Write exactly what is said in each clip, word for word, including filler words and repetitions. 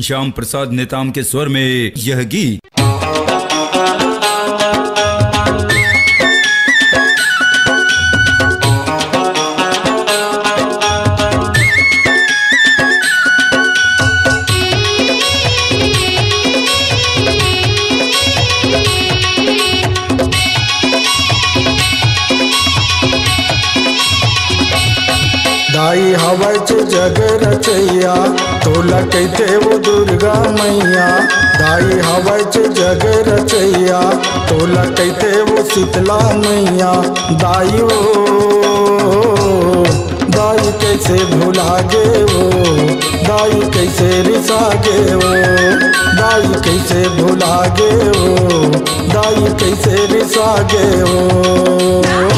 घनश्याम प्रसाद नेताम के स्वर में यह गीत। दाई हवच जग रचैया तोला कहते वो दुर्गा मैया। दाई हवच जग रचैया तोला कहते वो शीतला मैया। दाई वो दाई कैसे भुला गे वो, दाई कैसे रिसा गे वो, दाई कैसे भुला गे वो, दाई कैसे रिसा गे वो।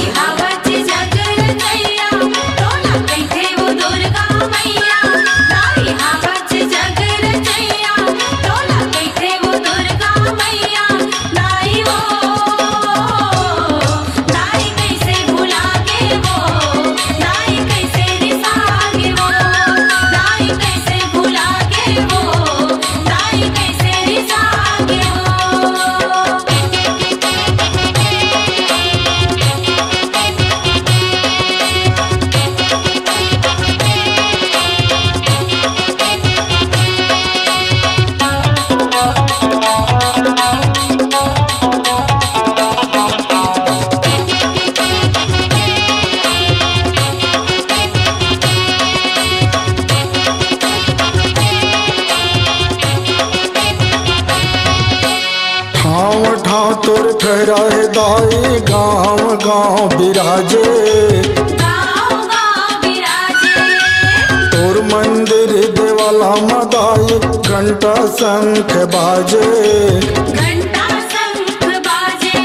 तोर ठहरा है दाई गाँव गाँव बिराजे, गाँव गाँव बिराजे। तोर मंदिर देवाला मदाई घंटा शंख बाजे, घंटा शंख बाजे।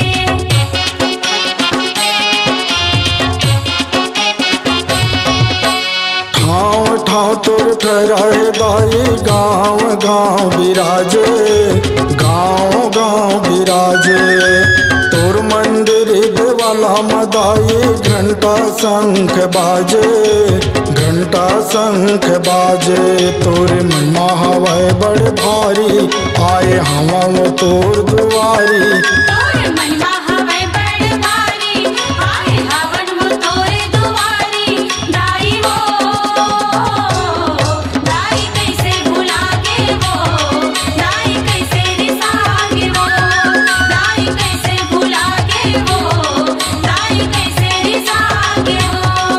ठाव ठाव तोर ठहरा है दाई गाँव गाँव बिराजे, गाँव गाँव बिराजे। तोर मंदिर देवाला मदाई घंटा शंख बाजे, घंटा शंख बाजे। तोर महिमा हवाए बड़ भारी आए हवा वो तोर दुआरी। तोर महिमा हवे बड़ भारी आए हवन वो तोरे दुआरी। दाई वो दाई कैसे भुला गे वो, दाई कैसे रिसा गे वो, दाई कैसे भुला गे वो, दाई कैसे रिसा गे वो।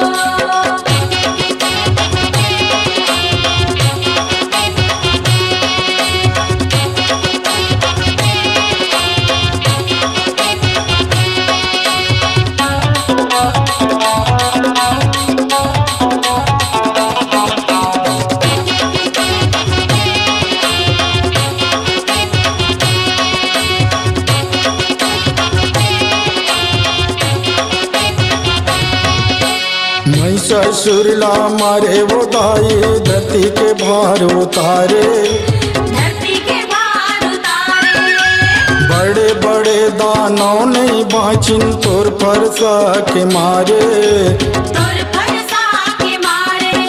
ससुरला मारे वो दाई धरती के भार उतारे, धरती के भार उतारे। बड़े बड़े दानव नहीं बाँचिन तोर फरसा के मारे, तोर फरसा के मारे।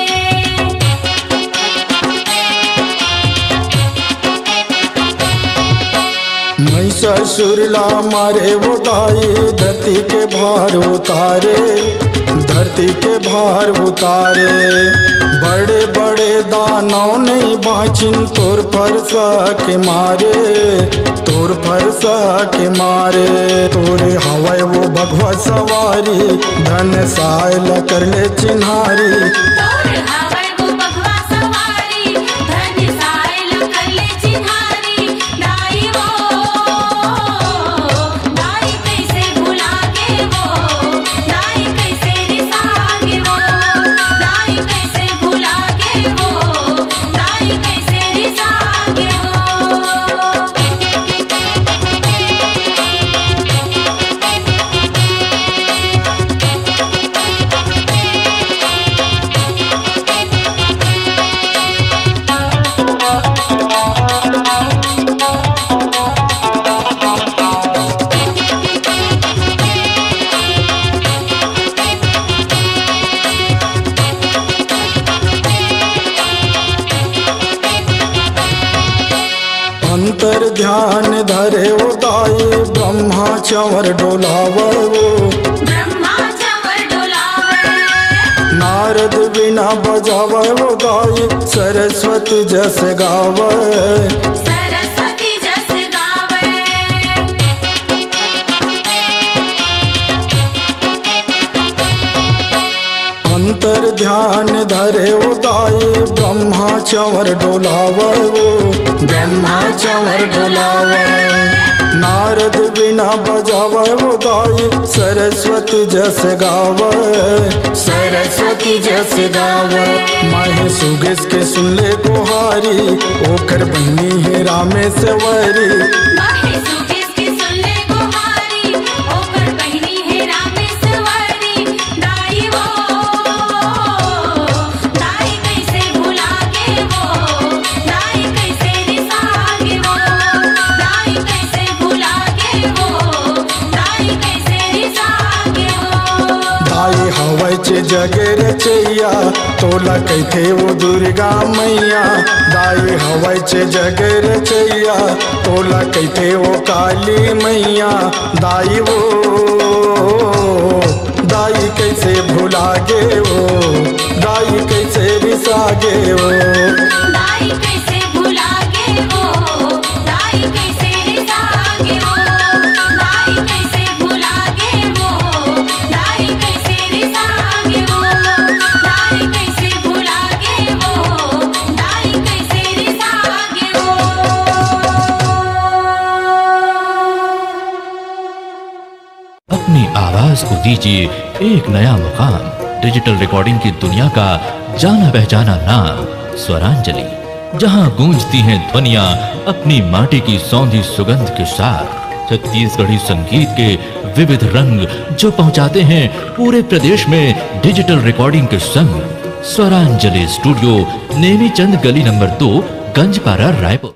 मैं ससुरला मारे वो दाई धरती के भार उतारे, धरती के भार उतारे। बड़े बड़े दानव नहीं बाँचिन तोर फरसा के मारे, तोर फरसा के मारे। तोरे हवाए वो भगवा सवारी धन सायल कर ले चिन्हारी। तोर हवै वो बघवा सवारी धन सायल कर ले चिन्हारी। दाई वो दाई कैसे भुला गे वो, दाई कैसे रिसा गे वो, दाई कैसे भुला गे वो, दाई कैसे रिसा गे वो। ध्यान धरे उदाई ब्रह्मा चंवर डोलावो ब्रह्मा चंवर डोलावे नारद बिना बजावे उदाई सरस्वती जस गावे सरस्वती जस गावे अंतर ध्यान धरे उदाई ब्रह्मा चंवर डोलावो ब्रह्मा चंवर डोलावे नारद बिना बजावे उदाई सरस्वती जस गावे सरस्वती जस गावे माहे सुगेश के सुन ले गुहारी ओकर बहनी है रामेश्वरी माहे सुगेश की सुन ले गुहारी ओकर बहिनी है रामेश्वरी दाई वो दाई कैसे भुला के वो दाई कैसे रिसागे वो दाई कैसे भुला के वो दाई कैसे रिसागे वो दाई हवै चे जगे रचैया तोला कैथे वो दुर्गा मैया दाई हवै चे जगे रचैया तोला कैथे वो काली मैया दाई वो दाई कैसे भुला गे वो दाई कैसे रिसागे वो दाई कैसे भुला के वो दाई कैसे रिसागे वो दाई कैसे भुला के वो दाई कैसे रिसागे वो दाई कैसे भुला के वो दाई कैसे रिसागे वो अपनी आवाज को दीजिए एक नया मुकाम। डिजिटल रिकॉर्डिंग की दुनिया का जाना पहचाना नाम स्वरांजलि, जहां गूंजती हैं ध्वनियां अपनी माटी की सौंधी सुगंध के साथ। छत्तीसगढ़ी संगीत के विविध रंग जो पहुंचाते हैं पूरे प्रदेश में डिजिटल रिकॉर्डिंग के संग। स्वरांजलि स्टूडियो नेमी चंद गली नंबर दो, गंजपारा, रायपुर।